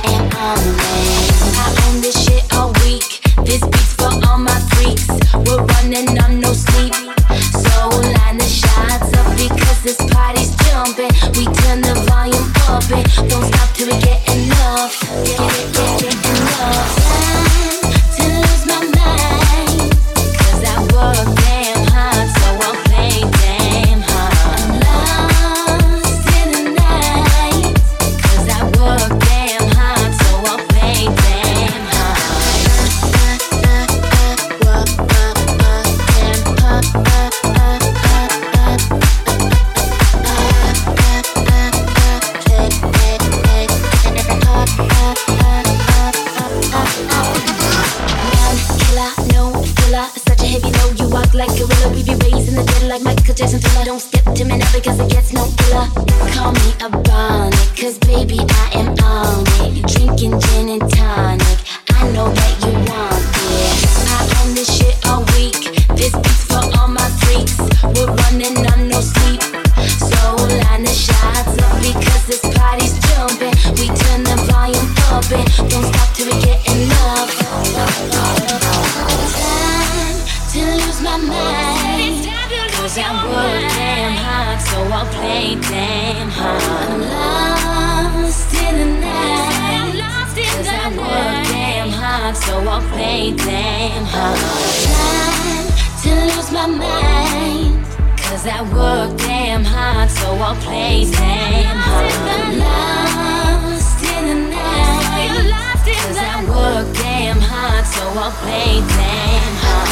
am on it. I own this shit all week. This beat's for all my freaks. We're running on no sleep. So line the shots up because this party's jumping. We turn the volume up and don't stop till we get enough. Get enough. Time to lose my mind. 'Cause I work damn hard, so I'll play damn hard. I'm lost in the night. 'Cause I work damn hard, so I'll play damn hard. Like gorilla, we be raising the dead like Michael Jackson. Till I don't step to me now because it gets no iller. Call me a bonnet, 'cause baby I am on it. You drinking gin and tonic, I know that you want it. I own this shit all week. This beat's for all my freaks. We're running on no sleep. So line the shots up because this party's jumping. We turn the volume up and don't stop till we get enough. Time to lose my mind. 'Cause I work damn hard, so I'll play damn hard. I'm lost in the night. 'Cause I work damn hard, so I'll play damn hard. Time to lose my mind. 'Cause I work damn hard, so I'll play damn hard. I'm lost in the night. 'Cause I work damn hard, so I'll play damn hard.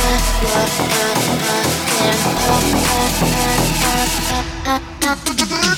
Damn.